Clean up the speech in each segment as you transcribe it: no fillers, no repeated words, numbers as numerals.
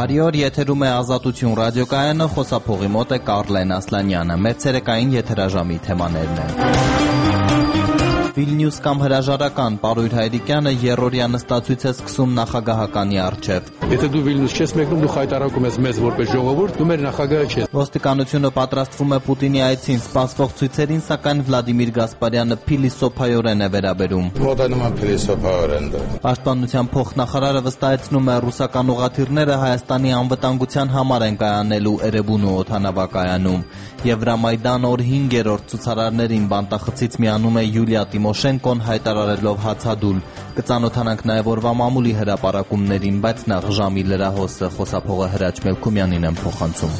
Բարի օր, եթերում է Ազատություն ռադիոկայանը, խոսափողի մոտ է Կարլեն Ասլանյանը։ Մեր ցերեկային եթերաժամի թեմաներն են։ Վիլնյուս կամ հրաժարական Պարույր Հայրիկյանը երրորդյա նստածույց է սկսում նախագահականի առջև։ Եթե դու Վիլնյուս չես մեկնում, դու խայտարակում ես մեզ որպես ժողովուրդ, դու մեր նախագահը չես։ Ոստիկանությունը պատրաստվում է Պուտինի այցին սպասվող ցույցերին, սակայն Վլադիմիր Գասպարյանը փիլիսոփայորեն է վերաբերում։ Պաշտպանության փոխնախարարը վստահեցնում է, ռուսական ուղղաթիռները Հայաստանի անվտանգության համար են կայանելու Էրեբունու օդանավակայանում։ Եվրամայդան օր 5-րդ ցուցարարներին բանտախցից միանում է Յուլիա Տիմոշենկոն, հայտարարելով հացադուլ։ Կծանոթանանք նաև օրվա մամուլի հրապարակումներին, բայց նախ ժամի լրահոսը խոսափողը Հրաչ Մելքումյանին եմ փոխանցում։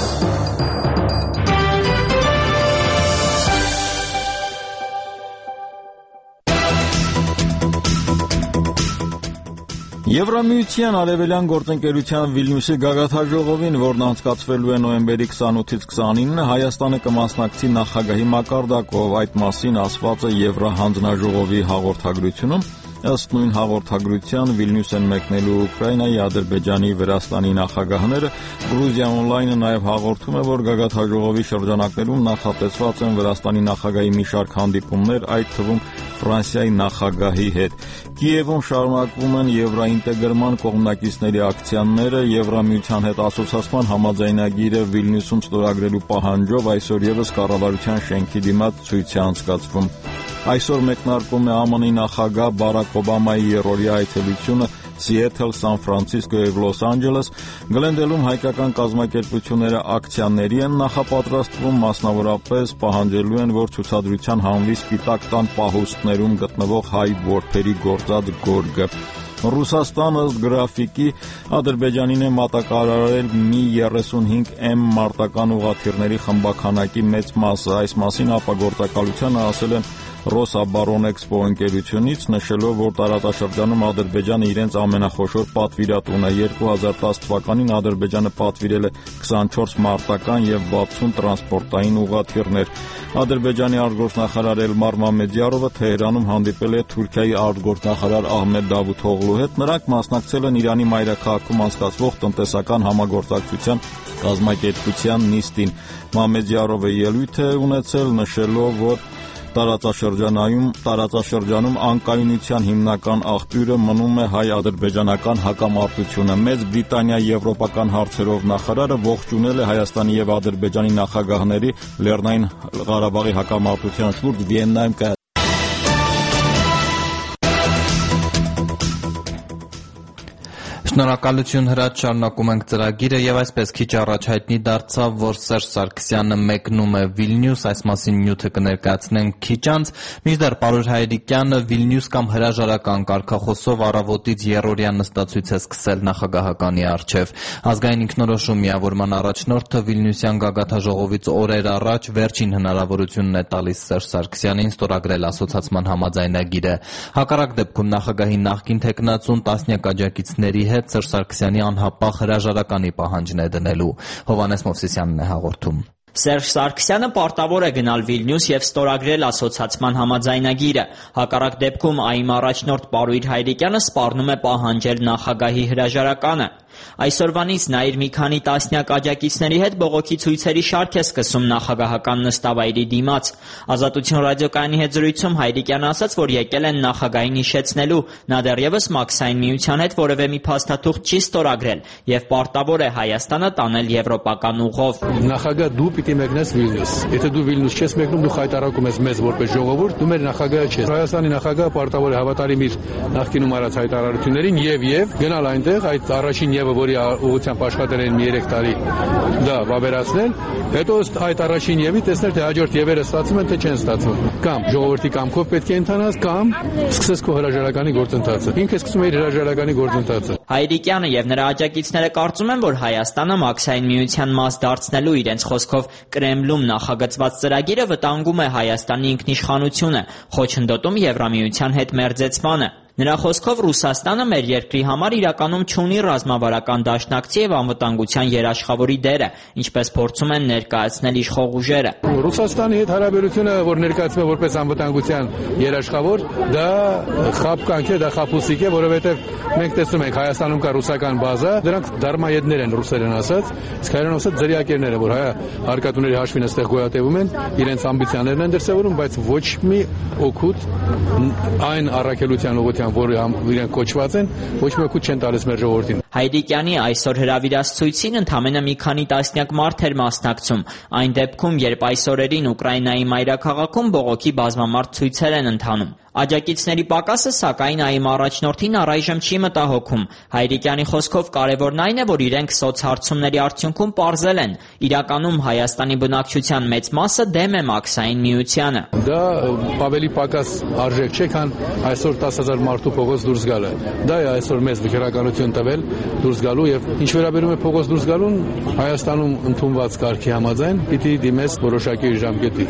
Եվրամիության արևելյան գործընկերության Վիլնյուսի գագաթաժողովին, որն անցկացվելու է նոյեմբերի 28-ից 29-ը, Հայաստանը կմասնակցի նախագահի մակարդակով, այդ մասին ասված է Եվրահանձնաժողովի հաղորդագրությունում։ Ըստ նույն հաղորդագրության Վիլնյուս են մեկնելու Ուկրաինայի, Ադրբեջանի, Վրաստանի նախագահները։ Գրուզիա օնլայնը նաև հաղորդում է, որ գագաթաժողովի շրջանակներում նախատեսված են Վրաստանի նախագահի մի շարք հանդիպումներ, այդ թվում Ֆրանսիայի նախագահի հետ։ Կիևում շարունակվում են եվրոինտեգրման կողմնակիցների ակցիաները, Եվրամիության հետ ասոցիացման համաձայնագիրը Վիլնյուսում ստորագրելու պահանջով այսօր եւս կառավարության շենքի դիմաց ցույց է անցկացվում։ Այսօր մեկնարկում է ԱՄՆ-ի նախագահ Բարակ Օբամայի երրորդյա այցելությունը Սիեթլ, Սան Ֆրանցիսկո եւ Լոս Անջելես։ Գլենդելում հայկական կազմակերպությունները ակցիաների են նախապատրաստվում, մասնավորապես պահանջելու են, որ ցուցադրության հանվի Սպիտակ տան պահուստներում գտնվող հայ որբերի գործած գորգը։ Ռուսաստանը ըստ գրաֆիկի Ադրբեջանին է մատակարարել մի 35M մարտական ուղղաթիռների խմբաքանակի մեծ մասը։ Այս մասին ապագործակալությանը ասել են Ռոսաբարոնեքսպո ընկերությունից, նշելով, որ տարածաշրջանում Ադրբեջանը իրենց ամենախոշոր պատվիրատուն է։ 2010 թվականին Ադրբեջանը պատվիրել է 24 մարտական եւ 60 տրանսպորտային ուղղաթիռներ։ Ադրբեջանի արտգործնախարար Էլմար Մամեդյարովը Թեհրանում հանդիպել է Թուրքիայի արտգործնախարար Ահմեդ Դավութօղլու հետ։ Նրանք մասնակցել են Իրանի մայրաքաղաքում անցկացվող տնտեսական համագործակցության կազմակերպության նիստին։ Մամեդյարովը ելույթ է ունեցել, նշելով, որ տարածաշրջանում անկայունության հիմնական աղբյուրը մնում է հայ-ադրբեջանական հակամարտությունը։ Մեծ Բրիտանիա եվրոպական հարցերով նախարարը ողջունել է Հայաստանի եւ Ադրբեջանի նախագահների Լեռնային Ղարաբաղի հակամարտության շուրջ Վիեննայում Շնորհակալություն Հրաչ, շարունակում ենք ծրագիրը եւ այսպես քիչ առաջ հայտնի դարձավ, որ Սերժ Սարգսյանը մեկնում է Վիլնյուս, այս մասին նյութը կներկայացնենք քիչ անց։ Մինչդեռ Պարույր Հայրիկյանը Վիլնյուս կամ հրաժարական կարգախոսով առավոտից երրորդյա նստածույց է սկսել նախագահականի առջև։ Ազգային ինքնորոշում միավորման առաջնորդը Վիլնյուսյան գագաթաժողովից օրեր առաջ վերջին հնարավորությունն է տալիս Սերժ Սարգսյանին ստորագրել ասոցիացման համաձայնագիրը։ Հակառակ դեպքում նախագահի նախկին թեկնածուն տասնյակ աջակիցների հետ Սերժ Սարգսյանի անհապաղ հրաժարականի պահանջն է դնելու։ Հովհաննես Մովսիսյանն է հաղորդում։ Սերժ Սարգսյանը պարտավոր է գնալ Վիլնյուս եւ ստորագրել ասոցիացման համաձայնագիրը։ Հակառակ դեպքում ԱԻՄ առաջնորդ Պարույր Հայրիկյանը սպառնում է պահանջել նախագահի հրաժարականը։ Այսօրվանից նա իր մի քանի տասնյակ աջակիցների հետ բողոքի ցույցերի շարք է սկսում նախագահական նստավայրի դիմաց։ Ազատություն ռադիոկայանի հետ զրույցում Հայրիկյանը ասաց, որ եկել են նախագահին հիշեցնելու, նա դեռևս Մաքսային միության հետ որևէ մի փաստաթուղթ չի ստորագրել եւ պարտավոր է Հայաստանը տանել եվրոպական ուղով։ Նախագահ, դու պիտի մեկնես Վիլնյուս։ Եթե դու Վիլնյուս չես մեկնում, դու խայտարակում ես մեզ որպես ժողովուրդ, դու մեր նախագահը չես։ Հայաստանի նախագահը պարտավոր է հավատարիմ իր նախկինում արած հայտարարություններին եւ գնալ այնտեղ այդ առաջին եւ որի ուղղությամբ աշխատել են մի 3 տարի դա վավերացնել, հետո այդ առաջին եւի տեսնել թե հաջորդ եւերը ստացվում են թե չեն ստացվում։ Կամ ժողովրդի կամքով պետք է ընթանաս, կամ սկսես քո հրաժարականի գործընթացը։ Ինքը սկսում է իր հրաժարականի գործընթացը։ Հայրիկյանը եւ նրա աջակիցները կարծում են, որ Հայաստանը Մաքսային միության մաս դարձնելու իրենց խոսքով Կրեմլում նախագծված ծրագիրը վտանգում է Հայաստանի ինքնիշխանությունը, խոչընդոտում Եվրամիության հետ մերձեցմանը։ Նրա խոսքով Ռուսաստանը մեր երկրի համար իրականում չունի ռազմավարական դաշնակցի եւ անվտանգության երաշխավորի դերը, ինչպես փորձում են ներկայացնել իշխող ուժերը։ Ռուսաստանի հետ հարաբերությունը, որ ներկայացվում է որպես անվտանգության երաշխավոր, դա խաբկանք է, դա խաբուսիկ է, որովհետեւ մենք տեսնում ենք Հայաստանում կա ռուսական բազա, դրանք դարմայեդներ են ռուսերեն ասած, իսկ հայերեն ասած ձրիակերներ են, որ հարկատուների հաշվին այստեղ գոյատևում են, իրենց ամբիցիաներն են դրսևորում, բայց ոչ մի օգուտ այն առաքելության ուղղությամբ, որ իրենք կոչված են, ոչ մի օգուտ չեն տալիս մեր ժողովրդին։ Հայրիկյանի այսօր հրավիրած ցույցին ընդամենը մի քանի տասնյակ մարդ էր մասնակցում, այն դեպքում, երբ այս օրերին Ուկրաինայի մայրաքաղաքում բողոքի բազմամարդ ցույցեր են ընթանում։ Աջակիցների պակասը, սակայն, ԱԻՄ առաջնորդին առայժմ չի մտահոգում։ Հայրիկյանի խոսքով կարևորն այն է, որ իրենք սոցհարցումների արդյունքում պարզել են, իրականում Հայաստանի բնակչության մեծ մասը դեմ է Մաքսային միությանը։ Դա ավելի պակաս արժեք չէ, քան այսօր 10,000 մարդու փողոց դուրս գալը։ Դա է այսօր մեզ վճռականություն տվել դուրս գալու եւ ինչ վերաբերում է փողոց դուրս գալուն, Հայաստանում ընդունված կարգի համաձայն պիտի դիմես որոշակի ժամկետի։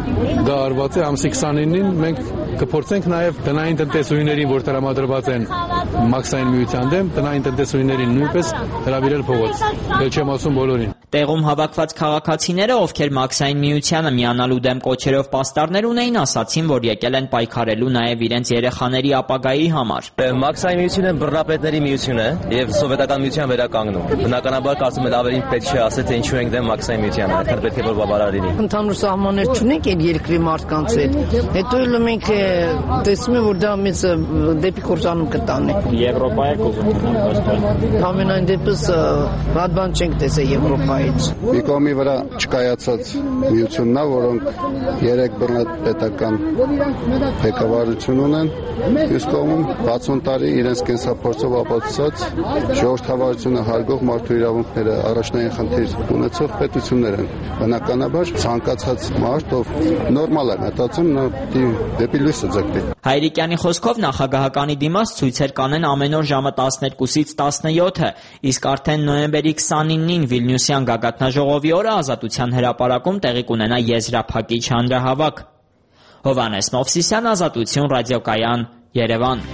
Դա արված է ամսի 29-ին, մենք կփորձենք նաև տնային տնտեսուհիներին, որ տրամադրված են Մաքսային միության դեմ, տնային տնտեսուհիներին նույնպես հրավիրել փողոց։ Էլ չեմ ասում բոլորին։ Տեղում հավաքված քաղաքացիները, ովքեր Մաքսային միությանը միանալու դեմ կոչերով պաստառներ ունեին, ասացին, որ եկել են պայքարելու նաև իրենց երեխաների ապագայի համար։ Մաքսային միությունը բռնապետների միություն է եւ սովետական միության վերականգնում։ Բնականաբար կարծում եմ ավելի պետք չէ ասել, թե ինչու ենք դեմ Մաքսային միությանը, այդքան պետք է որ բավարար լինի։ Ընդհանուր սահմաններ չունենք այդ երկրի մարդկանց հետ։ Հետո էլ մենք տեսնում ենք, որ դա մեծ դեպի կործանում կտանի։ Եվրոպա է կոզում։ Ամենայն դեպս վատ բան չենք տեսել Եվրոպայից։ Մի կողմի վրա չկայացած միությունն է, որոնք 3 բռնապետական ղեկավարություն ունեն, մյուս կողմում 60 տարի իրենց կենսափորձով ապացուցած ժողովրդավարությունը հարգող մարդու իրավունքները առաջնային խնդիր ունեցող պետություններ են։ Բնականաբար ցանկացած մարդ, ով նորմալ է մտածում, նա դեպի լույսը ձգտի։ Հայրիկյանի խոսքով նախագահականի դիմաց ցույցեր կանեն ամեն օր ժամը 12-ից 17-ը, իսկ արդեն նոյեմբերի 29-ին Վիլնյուսյան գագաթնաժողովի օրը Ազատության հրապարակում տեղի կունենա եզրափակիչ հանրահավաք։ Հովհաննես Մովսիսյան, Ազատություն ռադիոկայան, Երևան։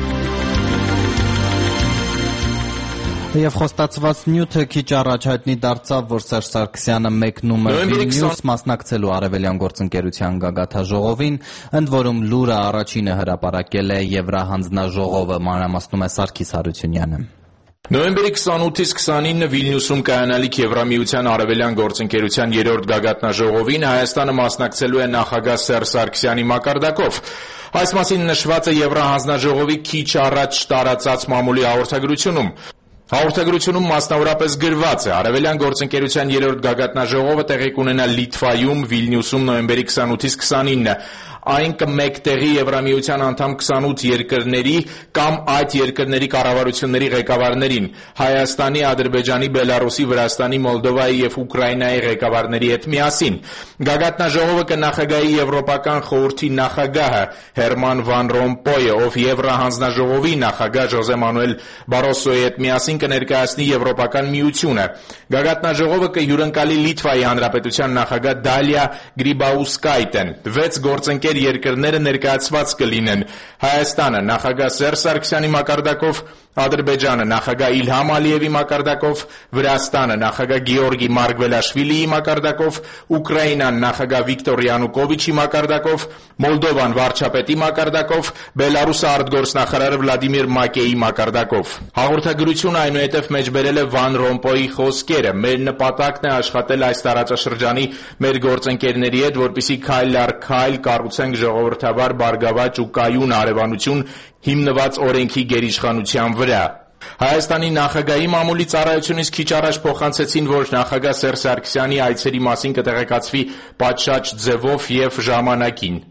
Եվ խոստացված նյութը քիչ առաջ հայտնի դարձավ, որ Սերժ Սարգսյանը մեկնում է Վիլնյուս մասնակցելու արևելյան գործընկերության գագաթնաժողովին, ընդ որում լուրը առաջինը հրապարակել է Եվրահանձնաժողովը, մանրամասնում է Սարգիս Հարությունյանը։ Նոյեմբերի 28-ից 29-ը Վիլնյուսում կայանալիք Եվրամիության արևելյան գործընկերության 3-րդ գագաթնաժողովին Հայաստանը մասնակցելու է նախագահ Սերժ Սարգսյանի մակարդակով։ Այս մասին նշված է Եվրահանձնաժողովի քիչ առաջ տարածած մամուլի հաղորդագրությունում։ Հաղորդագրությունում մասնավորապես գրված է. Արևելյան գործընկերության 3-րդ գագաթնաժողովը տեղի կունենա Լիտվայում, Վիլնյուսում նոյեմբերի 28-ից 29-ը։ Այն կմեկտեղի Եվրամիության անդամ 28 երկրների կամ այդ երկրների կառավարությունների ղեկավարներին, Հայաստանի, Ադրբեջանի, Բելարուսի, Վրաստանի, Մոլդովայի եւ Ուկրաինայի ղեկավարների հետ միասին։ Գագաթնաժողովը կնախագահի Եվրոպական խորհրդի նախագահը Հերման վան Ռոմպոյը, ով Եվրահանձնաժողովի նախագահ Ժոզե Մանուել Բարոսոյի հետ միասին կներկայացնի Եվրոպական միությունը։ Գագաթնաժողովը կհյուրընկալի Լիտվայի Հանրապետության նախագահ Դալիա Գրիբաուսկայտեն։ 6 գործընկեր երկրները ներկայացված կլինեն. Հայաստանը նախագահ Սերժ Սարգսյանի մակարդակով, Ադրբեջանը նախագահ Իլհամ Ալիևի մակարդակով, Վրաստանը նախագահ Գեորգի Մարգվելաշվիլիի մակարդակով, Ուկրաինան նախագահ Վիկտոր Յանուկովիչի մակարդակով, Մոլդովան վարչապետի մակարդակով, Բելարուսը արտգործնախարար Վլադիմիր Մակեի մակարդակով։ Հաղորդագրությունը այնուհետև մեջբերել է Վան Ռոմպոյի խոսքերը. Մեր նպատակն է աշխատել այս տարածաշրջանի մեր գործընկերների հետ, որպեսզի քայլ առ քայլ կառուցենք ժողովրդավար, բարգավաճ ու կայուն հարևանություն հիմնված օրենքի գերիշխանության վրա։ Հայաստանի նախագահի մամուլի ծառայությունից քիչ առաջ փոխանցեցին, որ նախագահ Սերժ Սարգսյանի այցերի մասին կտեղեկացվի պատշաճ ձևով եւ ժամանակին։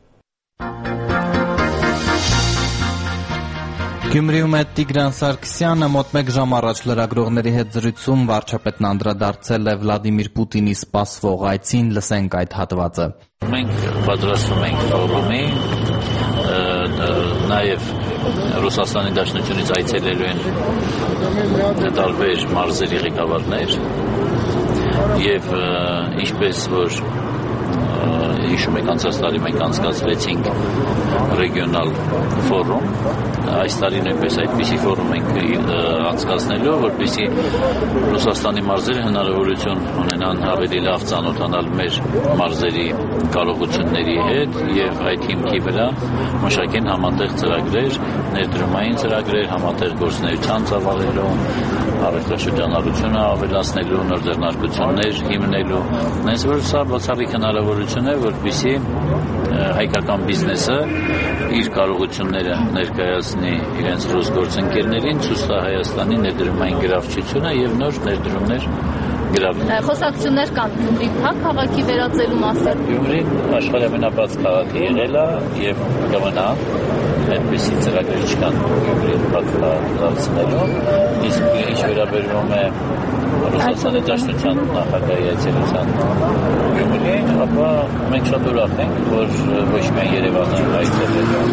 Գյումրիում է Տիգրան Սարգսյանը, մոտ 1 ժամ առաջ լրագրողների հետ զրույցում վարչապետն անդրադարձել է Վլադիմիր Պուտինի սպասվող այցին, լսենք այդ հատվածը։ Մենք պատրաստվում ենք ֆորումի, նաև Ռուսաստանի Դաշնությունից այցելելու են տարբեր մարզերի ղեկավարներ եւ ինչպես որ հիշում եք անցած տարի մենք անցկացրեցինք ռեգիոնալ ֆորում, այս տարի նույնպես այդպիսի ֆորում ենք անցկացնելու, որպեսզի Ռուսաստանի մարզերը հնարավորություն ունենան ավելի լավ ծանոթանալ մեր մարզերի կարողությունների հետ եւ այդ հիմքի վրա մշակեն համատեղ ծրագրեր, ներդրումային ծրագրեր, համատեղ գործունեության ծավալելու, առևտրաշրջանառությունը ավելացնելու, նոր ձեռնարկություններ հիմնելու։ Հենց որ սա բացառիկ հնարավորություն է, որպեսզի հայկական բիզնեսը իր կարողությունները ներկայացնի իրենց ռուս գործընկերներին, ցույց տա Հայաստանի ներդրումային գրավչությունը եւ նոր ներդրումներ գրավի։ Խոսակցություններ կան Գյումրի քաղաքի վերածելու մասին։ Գյումրին աշխարհի ամենաբաց քաղաքը եղել է եւ կմնա, այդպիսի ծրագրեր չկան Գյումրին պատվաստանելու, իսկ ինչ վերաբերում է Ռուսաստանի Դաշնության նախագահի այցելության Գյումրին, ապա մենք շատ ուրախ ենք, որ ոչ միայն Երևանը այցելելու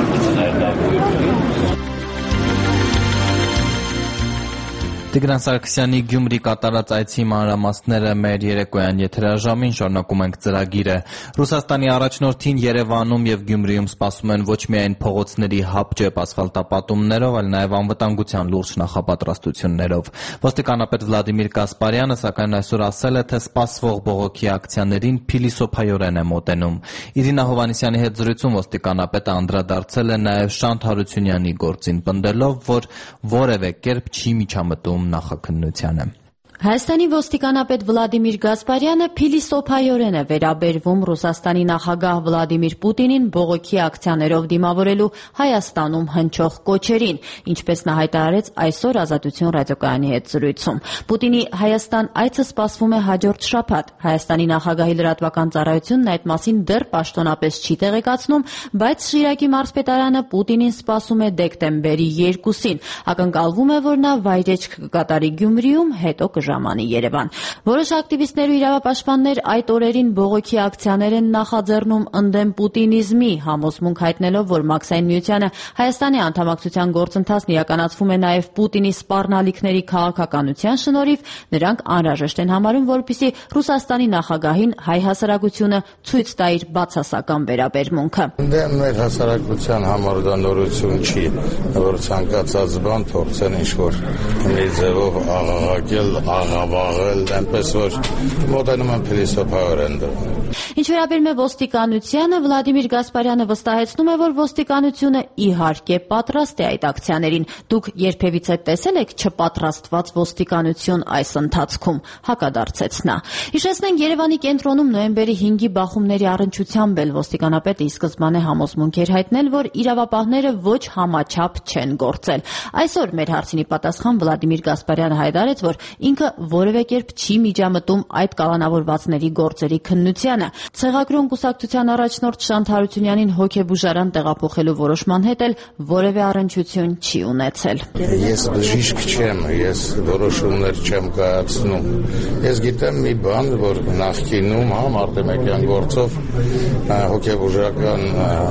Տիգրան Սարգսյանի Գյումրի կատարած այցի մանրամասները մեր երեկոյան եթերաժամին, շարունակում ենք ծրագիրը։ Ռուսաստանի առաջնորդին Երևանում եւ Գյումրիում սպասում են ոչ միայն փողոցների հապճեպ ասֆալտապատումներով, այլ նաեւ անվտանգության լուրջ նախապատրաստություններով։ Ոստիկանապետ Վլադիմիր Գասպարյանը սակայն այսօր ասել է, թե սպասվող բողոքի ակցիաներին փիլիսոփայորեն է մոտենում։ Իրինա Հովհաննիսյանի հետ զրույցում ոստիկանապետը անդրադարձել է նաեւ Շանթ Հարությունյանի գործին, պնդելով, որ որևէ կերպ չի միջամտում նախաքննությանը։ Հայաստանի ոստիկանապետ Վլադիմիր Գասպարյանը փիլիսոփայորեն է վերաբերվում Ռուսաստանի նախագահ Վլադիմիր Պուտինին բողոքի ակցիաներով դիմավորելու Հայաստանում հնչող կոչերին, ինչպես նա հայտարարեց այսօր Ազատություն ռադիոկայանի հետ զրույցում։ Պուտինի Հայաստան այցը սպասվում է հաջորդ շաբաթ։ Հայաստանի նախագահի լրատվական ծառայությունն այդ մասին դեռ պաշտոնապես չի տեղեկացնում, բայց Շիրակի մարզպետարանը Պուտինին սպասում է դեկտեմբերի 2-ին։ Ակնկալվում է, որ նա վայրեջք կկատարի Գյումրիում, հետո ժամանի Երևան։ Որոշ ակտիվիստներ ու իրավապաշտպաններ այդ օրերին բողոքի ակցիաներ են նախաձեռնում ընդդեմ պուտինիզմի, համոզմունք հայտնելով, որ Մաքսային միությանը Հայաստանի անդամակցության գործընթացն իրականացվում է նաև Պուտինի սպառնալիքների քաղաքականության շնորհիվ, նրանք անհրաժեշտ են համարում, որպեսզի Ռուսաստանի նախագահին հայ հասարակությունը ցույց տա իր բացասական վերաբերմունքը։ Մեր հասարակության համար դա նորություն չի, որ ցանկացած բան փորձեն ինչ-որ մի ձևով աղաղակել, աղավաղել, այնպես որ մոտենում են փիլիսոփայորեն դրան։ Ինչ վերաբերում է ոստիկանությանը, Վլադիմիր Գասպարյանը վստահեցնում է, որ ոստիկանությունը իհարկե պատրաստ է այդ ակցիաներին։ Դուք երբևիցե տեսել եք չպատրաստված ոստիկանություն այս ընթացքում, հակադարձեց նա։ Հիշեցնենք, Երևանի կենտրոնում նոյեմբերի 5-ի բախումների առնչությամբ էլ ոստիկանապետը ի սկզբանե համոզմունք էր հայտնել, որ իրավապահները ոչ համաչափ չեն գործել։ Այսօր մեր հարցինի պատասխան Վլադիմիր Գասպարյանը հայտարարեց, որ ինքը որևէ կերպ չի միջամտում այդ կալանավորվածների գործերի քննությանը։ Ցեղագրուն կուսակցության առաջնորդ Շանթ Հարությունյանին հոգեբուժարան տեղափոխելու որոշման հետ էլ որևէ առնչություն չի ունեցել։ Ես բժիշկ չեմ, ես որոշումներ չեմ կայացնում։ Ես գիտեմ մի բան, որ նախկինում Մարտեմեկյան գործով հոգեբուժական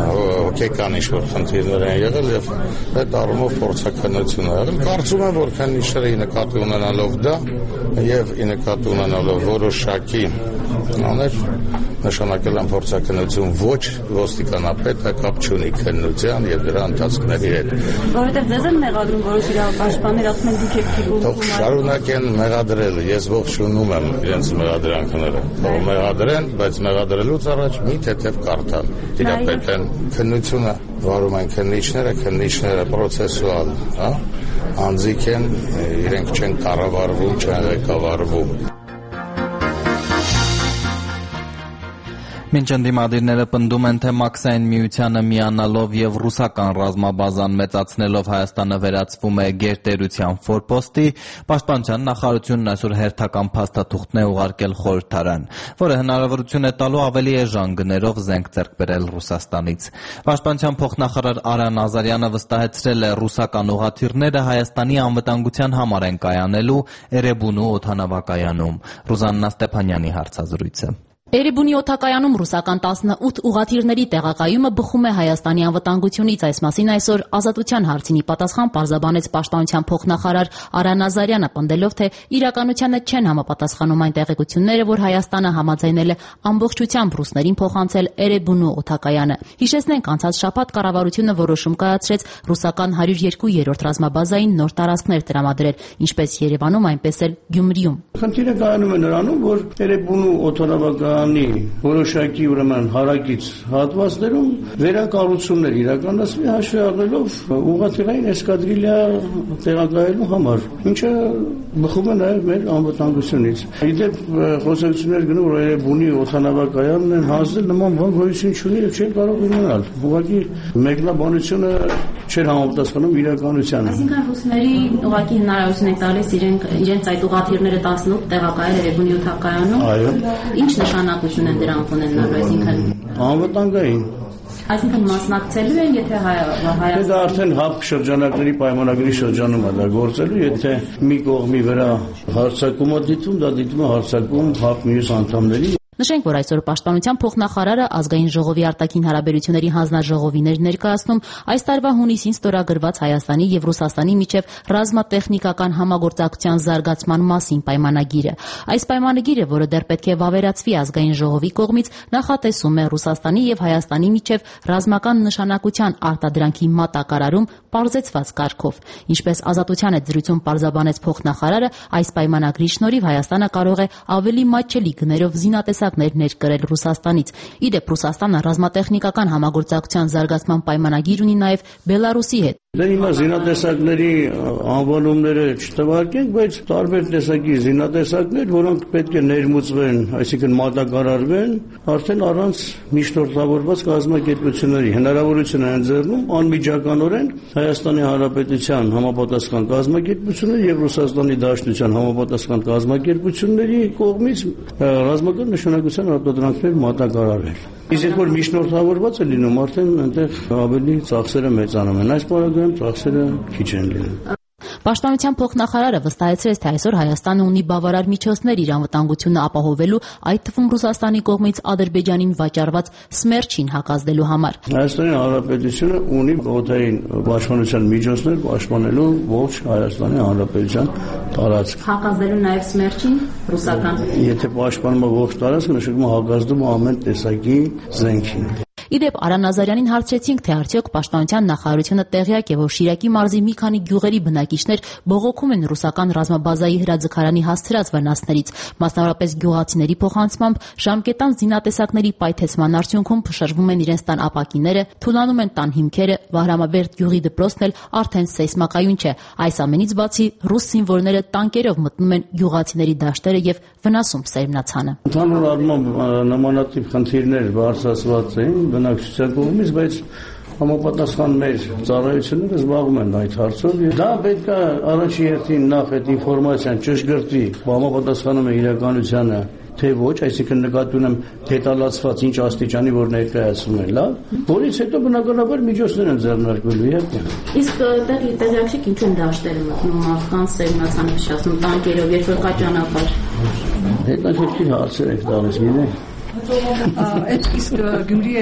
հոգեկան ինչ-որ խնդիրներ են եղել եւ այդ առումով փորձաքննություն ա եղել։ Կարծում եմ, որ քանի շրի նկատի ունենալով դա եւ ի նկատի ունենալով որոշակի աներ նշանակել են փորձաքննություն, ոչ ոստիկանապետը կապ չունի քննության եւ դրա ընթացքների հետ։ Որովհետեւ ձեզ են մեղադրում որոշ իրավապաշտպաններ, ասում են դուք եք թիվում։ Թող շարունակեն մեղադրել, ես ողջունում եմ իրենց մեղադրանքները։ Թող մեղադրեն, բայց մեղադրելուց առաջ մի թեթև կարդան, տիրապետեն քննությունը, վարում են քննիչները պրոցեսուալ, հա, անձիկ են, իրենք չեն կառավարվում, չեն ղեկավարվում։ Մինչ ընդդիմադիրները պնդում են, թե Մաքսային միությանը միանալով եւ ռուսական ռազմաբազան մեծացնելով Հայաստանը վերածվում է գերտերության ֆորպոստի, Պաշտպանության նախարարությունն այսօր հերթական փաստաթուղթն է ուղարկել խորհրդարան, որը հնարավորություն է տալու ավելի էժան գներով զենք ձեռք բերել Ռուսաստանից։ Պաշտպանության փոխնախարար Արա Նազարյանը վստահեցրել է, ռուսական ուղղաթիռները Հայաստանի անվտանգության համար են կայանելու Էրեբունու օդանավակայանում։ Ռուզաննա Ստեփանյանի հարցազրույցը։ Էրեբունի օդակայանում ռուսական 18 ուղղաթիռների տեղակայումը բխում է Հայաստանի անվտանգությունից։ Այս մասին այսօր Ազատության հարցին պատասխան պարզաբանեց Պաշտպանության փոխնախարար Արա Նազարյանը, պնդելով, թե իրականությանը չեն համապատասխանում այն տեղեկությունները, որ Հայաստանը համաձայնել է ամբողջությամբ ռուսներին փոխանցել Էրեբունու օդակայանը։ Հիշեցնենք, անցած շաբաթ կառավարությունը որոշում կայացրեց ռուսական 102-րդ ռազմաբազային նոր տարածքներ տրամադրել, ինչպես Երևանում, այնպես էլ Գյումրիում։ Խնդիրը կայանում է նրանում, որ Էրեբունու օդանավակայանի որոշակի ուրեմն հարակից հատվածներում վերակառուցումներ իրականացվի հաշվի առնելով ուղղաթիռային էսկադրիլիա տեղակայելու համար, ինչը բխում է նաև մեր անվտանգությունից։ Իդեպ խոսակցություններ գնում, որ Էրեբունի օդանավակայանն են հանձնել նման բան գոյություն չունի եւ չեն կարող ունենալ։ Ուղղակի մեկնաբանությունը չէր համապատասխանում իրականությանը։ Այսինքն ռուսների ուղղակի հնարավորություն է տալիս իրենց այդ ուղղաթիռները 18 տեղակայել Էրեբունի օդակայանում։ Այո։ Ինչ նշանակություն են դրանք ունենալու, այսինքն անվտանգային։ Այսինքն մասնակցելու են, եթե Հայաստանը դա արդեն ՀԱՊ շրջանակների պայմանագրի շրջանում է դա գործելու, եթե մի կողմի վրա հարձակում է դիտվում, դա դիտվում է հարձակում ՀԱՊ մյուս անդամների։ Նշենք, որ այսօր Պաշտպանության փոխնախարարը Ազգային ժողովի արտաքին հարաբերությունների հանձնաժողովին էր ներկայացնում այս տարվա հունիսին ստորագրված Հայաստանի եւ Ռուսաստանի միջև ռազմատեխնիկական համագործակցության զարգացման մասին պայմանագիրը։ Այս պայմանագիրը, որը դեռ պետք է վավերացվի Ազգային ժողովի կողմից, նախատեսում է Ռուսաստանի եւ Հայաստանի միջև ռազմական նշանակության արտադրանքի մատակարարում պարզեցված կարգով։ Ինչպես Ազատության հետ զրույցում պարզաբանեց փոխնախարարը, այս պայմանագրի շնորհիվ Հայաստանը կարող է ավելի մատչելի գներով զինատեսակներ ներկրել Ռուսաստանից։ Իդեպ Ռուսաստանը ռազմատեխնիկական համագործակցության զարգացման պայմանագիր ունի նաև Բելարուսի հետ։ Դե հիմա զինատեսակների անվանումները չթվարկենք, բայց տարբեր տեսակի զինատեսակներ, որոնք պետք է ներմուծվեն, այսինքն մատակարարվեն, արդեն առանց միջնորդավորված կազմակերպությունների հնարավորություն են ընձեռնում անմիջականորեն Հայաստանի Հանրապետության համապատասխան կազմակերպությունների եւ Ռուսաստանի Դաշնության համապատասխան կազմակերպությունների կողմից ռազմական նշանակության արտադրանքներ մատակարարվել։ Իսկ որ միջնորդավորված է լինում, արդեն այնտեղ ավելի ծախսերը մեծանում են։ Այս պարագայում ծախսերը քիչ են լինում։ Պաշտպանության փոխնախարարը վստահեցրեց, թե այսօր Հայաստանը ունի բավարար միջոցներ իր անվտանգությունը ապահովելու, այդ թվում Ռուսաստանի կողմից Ադրբեջանին վաճառված Սմերչին հակազդելու համար։ Հայաստանի Հանրապետությունը ունի օդային պաշտպանության միջոցներ պաշտպանելու ողջ Հայաստանի Հանրապետության տարածքը։ Հակազդելու նաև Սմերչին ռուսական։ Եթե պաշտպանում է ողջ տարածքը, նշանակում է հակազդում ամեն տեսակի զենքին։ Իդեպ Արա Նազարյանին հարցրեցինք, թե արդյոք Պաշտպանության նախարարությունը տեղյակ է, որ Շիրակի մարզի մի քանի գյուղերի բնակիչներ բողոքում են ռուսական ռազմաբազայի հրաձգարանի հասցրած վնասներից, մասնավորապես գյուղացիների փոխանցմամբ ժամկետան զինատեսակների պայթեցման արդյունքում փշրվում են իրենց տան ապակիները, թուլանում են տան հիմքերը, Վահրամաբերդ գյուղի դպրոցն էլ արդեն սեյսմակայուն չէ։ Այս ամենից բացի ռուս զինվորները տանկերով մտնում են գյուղացիների դաշտերը եւ վնասում սերմնացանը։ Ընդհանուր առմամբ նմանատիպ խնդիրներ բարձրացված էին բնակչության կողմից, բայց համապատասխան մեր ծառայությունները զբաղվում են այդ հարցով։ Դա պետք է առաջի հերթին նախ այդ ինֆորմացիան ճշգրտի, համապատասխանում է իրականությանը, թե ոչ, այսինքն նկատի ունեմ դետալացված ինչ աստիճանի որ ներկայացում են, լավ, որից հետո բնականաբար միջոցներ են ձեռնարկվելու, իհարկե։ Իսկ տեղյակ չեք ինչու են դաշտերը մտնում մարդկանց սերմնացանը փշացնում տանկերով, երբ որ կա ճանապարհ։ Հետաքրքիր հարցեր եք տալիս, գիտեք։ Իսկ Գյումրիի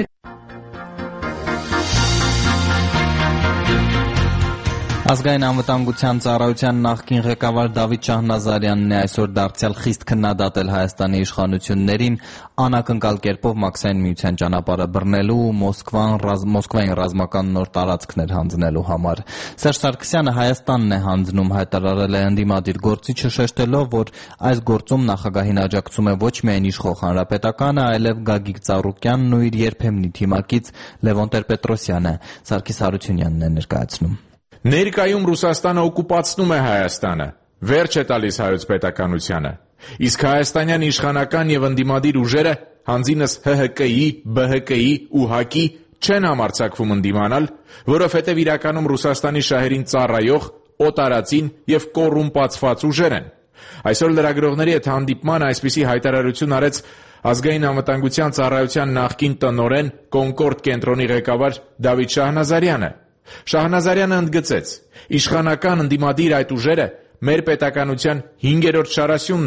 Ազգային անվտանգության ծառայության նախկին ղեկավար Դավիթ Շահնազարյանն է այսօր դարձյալ խիստ քննադատել Հայաստանի իշխանություններին անակնկալ կերպով Մաքսային միության ճանապարհը բռնելու ու Մոսկվային ռազմական նոր տարածքներ հանձնելու համար։ Սերժ Սարգսյանը Հայաստանն է հանձնում, հայտարարել է ընդդիմադիր գործիչը, շեշտելով, որ այս գործում նախագահին աջակցում է ոչ միայն իշխող Հանրապետականը, այլև Գագիկ Ծառուկյանն ու իր երբեմնի թիմակից Լևոն Տեր-Պետրոսյանը։ Սարգիս Հարությունյանն է ներկայացնում։ Ներկայում Ռուսաստանը օկուպացնում է Հայաստանը, վերջ է տալիս հայոց պետականությանը, իսկ հայաստանյան իշխանական եւ ընդդիմադիր ուժերը հանձինս ՀՀԿ-ի, ԲՀԿ-ի ու ՀԱԿ-ի չեն համարձակվում ընդդիմանալ, որովհետեւ իրականում Ռուսաստանի շահերին ծառայող, օտարածին եւ կոռումպացված ուժեր են։ Այսօր լրագրողների հետ հանդիպման այսպիսի հայտարարություն արեց Ազգային անվտանգության ծառայության նախկին տնօրեն Կոնկորդ կենտրոնի ղեկավար Դավիթ Շահնազարյանը։ Շահնազարյանը ընդգծեց. իշխանական ընդդիմադիր այդ ուժերը մեր պետականության 5-րդ շարասյունն են։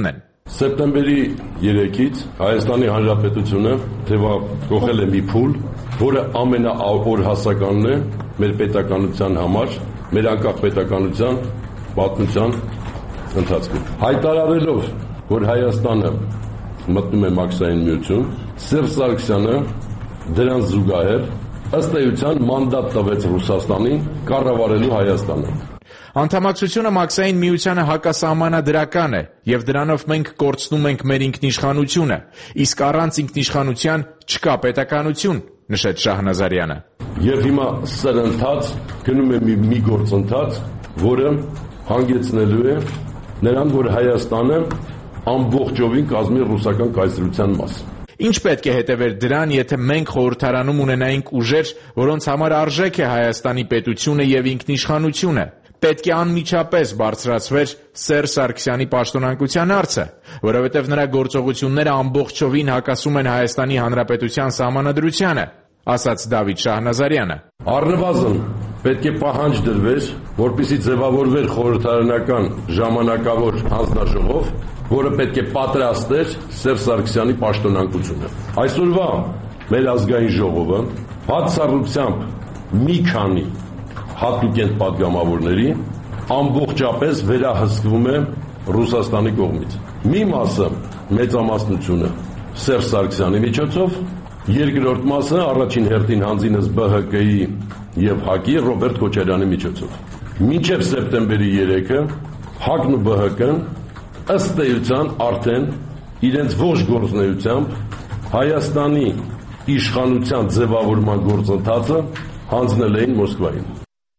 Սեպտեմբերի 3-ից Հայաստանի Հանրապետությունը թեւակողել է մի փուլ, որը ամենաօրհասականն է մեր պետականության համար, մեր անկախ պետականության պատմության ընթացքում։ Հայտարարելով, որ Հայաստանը մտնում է Մաքսային միություն, Սերժ Սարգսյանը դրան զուգահեռ ըստ էության մանդատ տվեց Ռուսաստանին կառավարելու Հայաստանը։ Անդամակցությունը Մաքսային միությանը հակասահմանադրական է, եւ դրանով մենք կորցնում ենք մեր ինքնիշխանությունը, իսկ առանց ինքնիշխանության չկա պետականություն, նշեց Շահնազարյանը։ Եվ հիմա սրընթաց գնում է մի գործընթաց, որը հանգեցնելու է նրան, որ Հայաստանը ամբողջովին կազմի ռուսական կայսրության մաս։ Ինչ պետք է հետևեր դրան, եթե մենք խորհրդարանում ունենայինք ուժեր, որոնց համար արժեք է Հայաստանի պետությունը եւ ինքնիշխանությունը։ Պետք է անմիջապես բարձրացվեր Սերժ Սարգսյանի պաշտոնանկության հարցը, որովհետև նրա գործողությունները ամբողջովին հակասում են Հայաստանի Հանրապետության սահմանադրությանը, ասաց Դավիթ Շահնազարյանը։ Առնվազն պետք է պահանջ դրվեր, որպեսզի ձևավորվեր խորհրդարանական ժամանակավոր հանձնաժողով, որը պետք է պատրաստեր Սերժ Սարգսյանի պաշտոնանկությունը։ Այսօրվա մեր ազգային ժողովը բացառությամբ մի քանի հատուկենտ պատգամավորների ամբողջապես վերահսկվում է Ռուսաստանի կողմից։ Մի մասը մեծամասնությունը Սերժ Սարգսյանի միջոցով, երկրորդ մասը առաջին հերթին հանձինս ԲՀԿ-ի եւ ՀԱԿ-ի Ռոբերտ Քոչարյանի միջոցով։ Մինչև սեպտեմբերի 3-ը ՀԱԿ-ն ու ԲՀԿ-ն ըստ էության արդեն իրենց ողջ գործունեությամբ Հայաստանի իշխանության ձևավորման գործընթացը հանձնել էին Մոսկվային։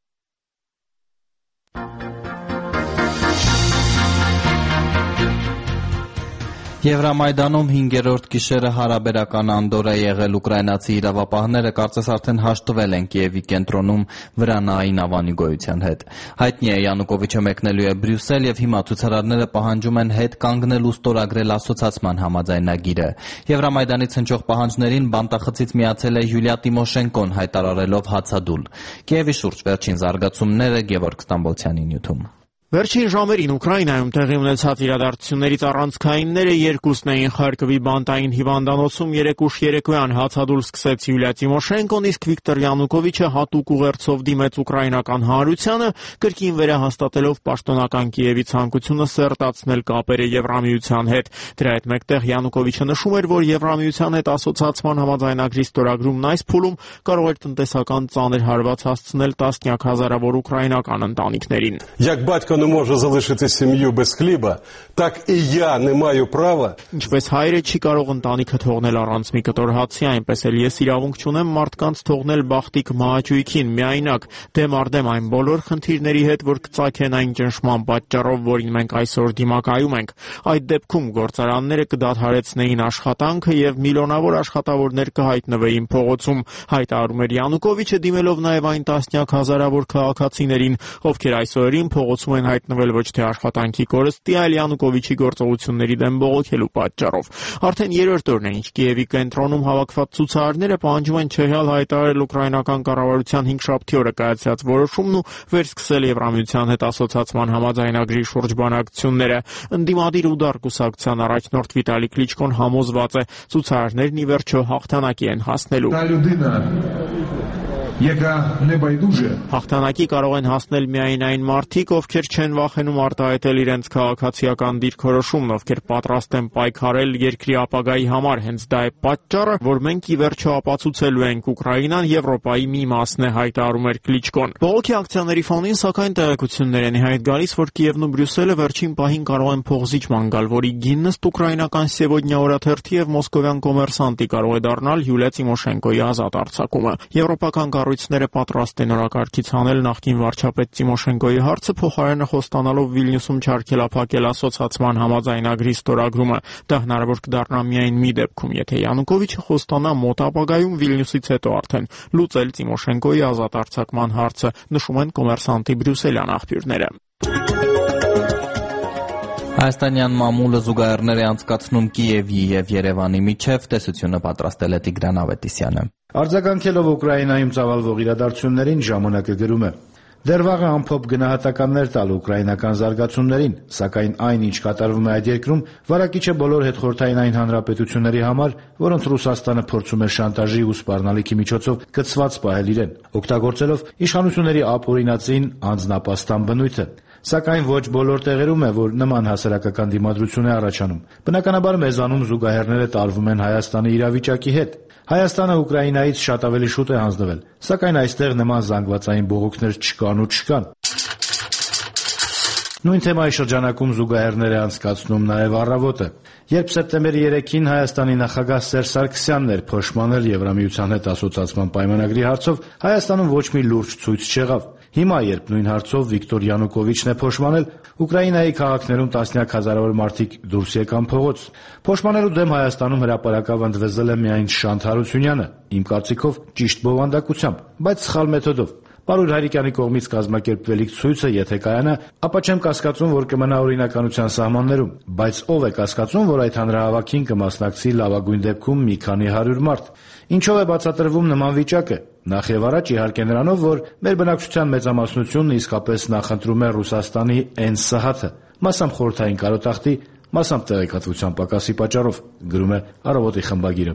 Եվրամայդանում 5-րդ գիշերը հարաբերական անդորր է եղել ուկրաինացի իրավապահները կարծես արդեն հաշտվել են Կիևի կենտրոնում վրանային ավանի գոյության հետ։ Հայտնի է Յանուկովիչը մեկնելու է Բրյուսել եւ հիմա ցուցարարները պահանջում են հետ կանգնելու ստորագրել ասոցացման համաձայնագիրը։ Եվրամայդանից հնչող պահանջներին բանտախցից միացել է Յուլիա Տիմոշենկոն հայտարարելով հացադուլ։ Կիևի շուրջ վերջին զարգացումները Գևորգ Ստամբոլցյանի նյութում։ Վերջին ժամերին Ուկրաինայում տեղի ունեցած իրադարձություններից առանցքայինները երկուսն էին Խարկովի բանտային հիվանդանոցում երեկուշ երեկոյան հացադուլ սկսեց Յուլիա Տիմոշենկոն, իսկ Վիկտոր Յանուկովիչը հատուկ ուղերձով դիմեց ուկրաինական հանրությանը, կրկին վերահաստատելով պաշտոնական Կիևի ցանկությունը սերտացնել կապերը Եվրամիության հետ։ Դրա հետ մեկտեղ Յանուկովիչը նշում էր, որ Եվրամիության հետ ասոցացման համաձայնագրի ստորագրումն այս փուլում կարող էր տնտեսական ծանր հարված հասցնել տասնյակ հազարավոր ուկրաինական ընտանիքներին։ Не може залишити сім'ю без хліба, так і я не маю права. Ինչպես հայրը չի կարող ընտանիքը թողնել առանց մի կտոր հացի, այնպես էլ ես իրավունք չունեմ մարդկանց թողնել բախտիկ մահաճույքին, միայնակ, դեմ առ դեմ այն բոլոր խնդիրների հետ, որ կծագեն այն ճնշման պատճառով, որին մենք այսօր դիմակայում ենք։ Այդ դեպքում գործարանները կդադարեցնեին աշխատանքը եւ միլիոնավոր աշխատավորներ կհայտնվեին փողոցում, հայտարարում էր Յանուկովիչը, դիմելով նաեւ այն տասնյակ հազարավոր քաղաքացիներին, ովքեր այսօրին փողոցում են հայտնվել ոչ թե աշխատանքի կորստի, այլ Յանուկովիչի գործողությունների դեմ բողոքելու պատճառով։ Արդեն երրորդ օրն է, ինչ Կիևի կենտրոնում հավաքված ցուցարարները պահանջում են չհյալ հայտարարել ուկրաինական կառավարության 5-շաբթի օրը կայացած որոշումն ու վերսկսել Եվրամիության հետ ասոցացման համաձայնագրի շուրջ բանակցությունները։ Ընդդիմադիր ու դար կուսակցության առաջնորդ Վիտալի Կլիչկոն համոզված է, ցուցարարներն ի վերջո հաղթանակի են հասնելու։ Հաղթանակի կարող են հասնել միայն այն մարդիկ, ովքեր չեն վախենում արտահայտել իրենց քաղաքացիական դիրքորոշումն, ովքեր պատրաստ են պայքարել երկրի ապագայի համար։ Հենց դա է պատճառը, որ մենք ի վերջո ապացուցելու ենք Ուկրաինան Եվրոպայի մի մասն է, հայտարարում էր Կլիչկոն։ Բողոքի ակցիաների ֆոնին սակայն տեղեկություններ են հայտ գալիս, որ Կիևն ու Բրյուսելը վերջին պահին կարող են փողզիջման գալ, որի գինն ըստ ուկրաինական Սևոդնյա օրաթերթի եւ մոսկովյան կոմերսանտի կարող է դառնալ Յուլիա Տիմոշենկոյի ազատ արձակումը։ Եվրոպական կառույցները պատրաստ են օրակարգից հանել նախկին վարչապետ Տիմոշենկոյի հարցը, փոխարենը խոստանալով Վիլնյուսում չարգելափակել ասոցացման համաձայնագրի ստորագրումը։ Դա հնարավոր կդառնա միայն մի դեպքում, եթե Յանուկովիչը խոստանա մոտ ապագայում Վիլնյուսից հետո արդեն լուծել Տիմոշենկոյի ազատ արձակման հարցը, նշում են կոմերսանտի բրյուսելյան աղբյուրները։ Հայաստանյան մամուլը զուգահեռներ է անցկացնում Կիևի եւ Երևանի միջև, տեսությունը պատրաստել է Տիգրան Ավետիսյանը։ Արձագանքելով Ուկրաինայում ծավալվող իրադարձություններին ժամանակը գրում է. Դեռ վաղ է ամփոփ գնահատականներ տալ ուկրաինական զարգացումներին, սակայն այն, ինչ կատարվում է այդ երկրում, վարակիչ է բոլոր հետխորհրդային այն հանրապետությունների համար, որոնց Ռուսաստանը փորձում է շանտաժի ու սպառնալիքի միջոցով կցված պահել իրեն, օգտագործելով իշխանությունների ապօրինածին անձնապաստան բնույթը։ Սակայն ոչ բոլոր տեղերում է, որ նման հասարակական դիմադրություն է առաջանում։ Բնականաբար մեզանում զուգահեռները տարվում են Հայաստանի իրավիճակի հետ։ Հայաստանը Ուկրաինայից շատ ավելի շուտ է հանձնվել, սակայն այստեղ նման զանգվածային բողոքներ չկան ու չկան։ Նույն թեմայի շրջանակում զուգահեռներ է անցկացնում նաև առավոտը, երբ սեպտեմբերի 3-ին Հայաստանի նախագահ Սերժ Սարգսյանն էր փոշմանել Եվրամիության հետ ասոցիացման պայմանագրի հարցով, Հայաստանում ոչ մի լուրջ ցույց չեղավ։ Հիմա, երբ նույն հարցով Վիկտոր Յանուկովիչն է փոշմանել, Ուկրաինայի քաղաքներում տասնյակ հազարավոր մարդիկ դուրս եկան փողոց։ Փոշմանելու դեմ Հայաստանում հրապարակավ ընդվզել է միայն Շանթ Հարությունյանը, իմ կարծիքով ճիշտ բովանդակությամբ, բայց սխալ մեթոդով։ Պարույր Հայրիկյանի կողմից կազմակերպվելիք ցույցը եթե կայանա, ապա չեմ կասկածում, որ կմնա օրինականության սահմաններում, բայց ով է կասկածում, որ այդ հանրահավաքին կմասնակցի լավագույն դեպքում մի քանի 100 մարդ։ Ինչով է բացատրվում նման վիճակը։ Նախ եւ առաջ իհարկե նրանով, որ մեր բնակչության մեծամասնությունն իսկապես նախընտրում է Ռուսաստանի այն Սահաթը, մասամբ խորհրդային կարոտախտի, մասամբ տեղեկատվության պակասի պատճառով, գրում է Առավոտի խմբագիրը։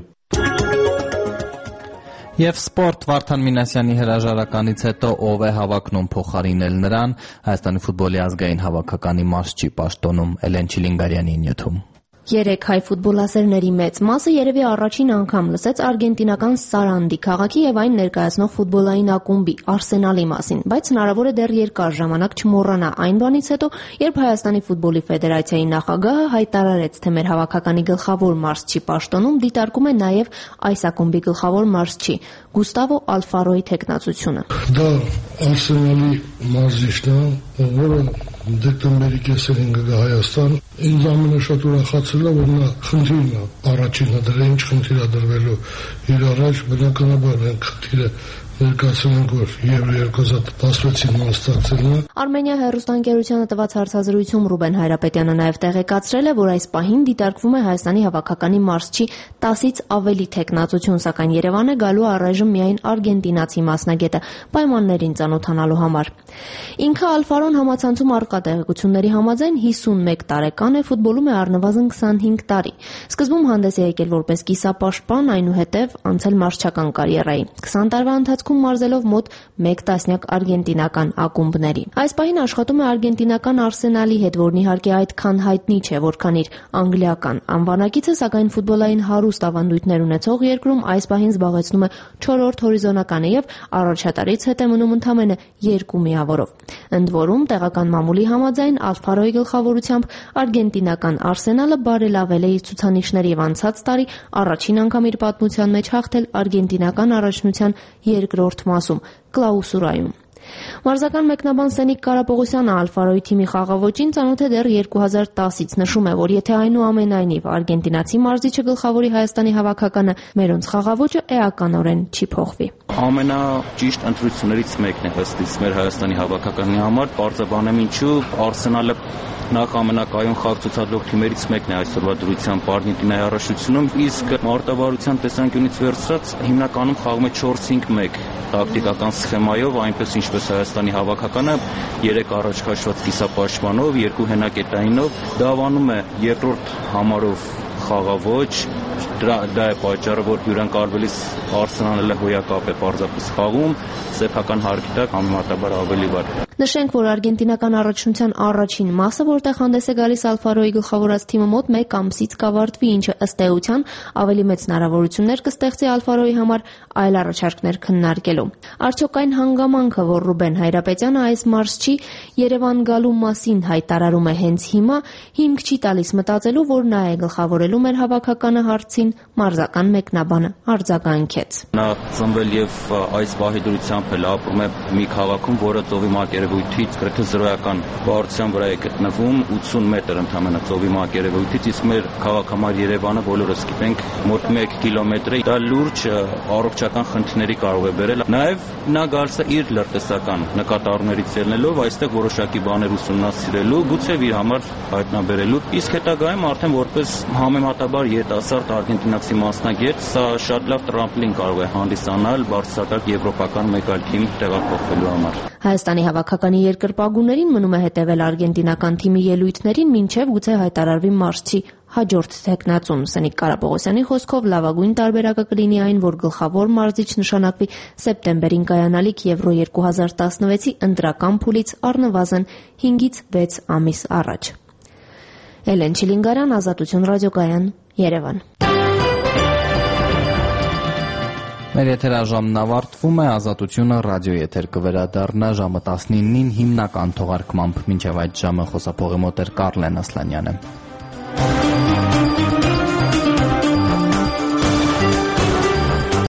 Եվ սպորտ Վարդան Մինասյանի հրաժարականից հետո ով է հավակնում փոխարինել նրան, Հայաստանի ֆուտբոլի ազգային հավաքականի մարզչի պաշտոնում Էլեն Չիլինգարյանի նյութում։ Երեք հայ ֆուտբոլասերների մեծ մասը երևի առաջին անգամ լսեց արգենտինական Սարանդի քաղաքի եւ այն ներկայացնող ֆուտբոլային ակումբի Արսենալի մասին, բայց հնարավոր է դեռ երկար ժամանակ չմոռանա այն բանից հետո, երբ Հայաստանի ֆուտբոլի ֆեդերացիայի նախագահը հայտարարեց, թե մեր հավաքականի գլխավոր մարզչի պաշտոնում դիտարկում է նաեւ այս ակումբի գլխավոր մարզչի Գուստավո Ալֆարոյի թեկնածությունը։ Դա Արսենալի մարզիչն է, որը դեկտեմբերի կեսերին գա Հայաստան, ինձ ամենաշատ ուրախացել է, որ նա խնդիրն է առաջինը դրա ինչ խնդիր է դրվելու իր առաջ, բնականաբար այն խնդիրը ներկայացնենք, որ Եվրո 2016-ին մասնակցելն է։ Արմենիա հեռուստաընկերությանը տված հարցազրույցում Ռուբեն Հայրապետյանը նաև տեղեկացրել է, որ այս պահին դիտարկվում է Հայաստանի հավաքականի մարզչի 10-ից ավելի թեկնածություն, սակայն Երևան է գալու առայժմ միայն արգենտինացի մասնագետը պայմաններին ծանոթանալու համար։ Ինքը Ալֆարոն համացանցում առկա տեղեկությունների համաձայն 51 տարեկան է, ֆուտբոլում է առնվազն 25 տարի։ Սկզբում հանդես է եկել որպես կիսապաշտպան, այնուհետև անցել մարզչական կարիերայի։ 20 տարվա ընթացքում մարզելով մոտ 1 տասնյակ արգենտինական ակումբների։ Այս պահին աշխատում է արգենտինական Արսենալի հետ, որն իհարկե այդքան հայտնի չէ, որքան իր անգլիական անվանակիցը, սակայն ֆուտբոլային հարուստ ավանդույթներ ունեցող երկրում այս պահին զբաղեցնում է 4-րդ հորիզոնականը եւ առաջատարից հետ է մնում ընդամենը 2 միավորով։ Ընդ որում, տեղական մամուլի համաձայն Ալֆարոյի գլխավորությամբ արգենտինական Արսենալը բարելավել է իր ցուցանիշները եւ անցած տարի առաջին անգամ իր պատմության մեջ հաղթել արգենտինական առաջնության երկրորդ մասում կլաուսուրայում։ Մարզական մեկնաբան Սենիկ Կարապողոսյանը Ալֆարոյի թիմի խաղավոճին ծանոթ է դեռ 2010-ից, նշում է, որ եթե այնուամենայնիվ արգենտինացի մարզիչը գլխավորի Հայաստանի հավաքականը, մերոնց խաղավոճը էականորեն չի փոխվի։ Ամենաճիշտ ընտրություններից մեկն է ըստիս մեր Հայաստանի հավաքականի համար, պարզաբանեմ ինչու, Արսենալը նախ ամենակայուն խաղ ցուցադրող թիմերից մեկն է այսօրվա դրությամբ Արգենտինայի առաջնությունում, իսկ մարտավարության տեսանկյունից վերցրած հիմնականում խաղում է 4-5-1 տակտիկական սխեմայով, այնպես ինչպես Հայաստանի հավաքականը 3 առաջ քաշված կիսապաշտպանով, 2 հենակետայինով, դա ավանում է երկրորդ համարով խաղավոճ, դա է պատճառը, որ հյուրընկալվելիս Արսենալը հոյակապ է պարզապես խաղում, սեփական հարկի տակ համեմատաբար ավելի վատ։ Նշենք, որ արգենտինական առաջնության առաջին մասը, որտեղ հանդես է գալիս Ալֆարոյի գլխավորած թիմը, մոտ 1 ամսից կավարտվի, ինչը ըստ էության ավելի մեծ հնարավորություններ կստեղծի Ալֆարոյի համար այլ առաջարկներ քննարկելու։ Արդյոք այն հանգամանքը, որ Ռուբեն Հայրապետյանը այս մարզչի Երևան գալու մասին հայտարարում է հենց հիմա, հիմք չի տալիս մտածելու, որ նա է գլխավորելու մեր հավաքականը հարցին մարզական մեկնաբանը արձագանքեց։ Նա ծնվել եւ այս պահի դրությամբ էլ ապրում է մի քաղաքում, որը ծովի մակերեսին մակերևույթից գրեթե 0-ական բարդության վրա է գտնվում 80 մետր ընդամենը ծովի մակերևույթից, իսկ մեր քաղաքամար Երևանը բոլորս գիտենք մոտ 1 կիլոմետր է, դա լուրջ առողջական խնդիրների կարող է բերել։ Նաև նա գալիս է իր լրտեսական նկատառումներից ելնելով այստեղ որոշակի բաներ ուսումնասիրելու, գուցե իր համար հայտնաբերելու, իսկ հետագայում արդեն որպես համեմատաբար երիտասարդ արգենտինացի մասնագետ սա շատ լավ տրամպլին կարող է հանդիսանալ բարձրակարգ եվրոպական մեկ այլ թիմ տեղափոխվելու համար։ Հայաստանի հավաքականի երկրպագուներին մնում է հետևել արգենտինական թիմի ելույթներին, մինչև գուցե հայտարարվի մարզչի հաջորդ թեկնածուն։ Սենիկ Կարապողոսյանի խոսքով լավագույն տարբերակը կլինի այն, որ գլխավոր մարզիչ նշանակվի սեպտեմբերին կայանալիք Եվրո 2016-ի ընտրական փուլից առնվազն 5-ից 6 ամիս առաջ։ Էլեն Չիլինգարյան, Ազատություն ռադիոկայան, Երևան։ Մեր եթերաժամն ավարտվում է, Ազատությունը ռադիոեթեր կվերադառնա ժամը 19-ին հիմնական թողարկմամբ։ Մինչև այդ ժամը խոսափողի մոտ էր Կարլեն Ասլանյանը։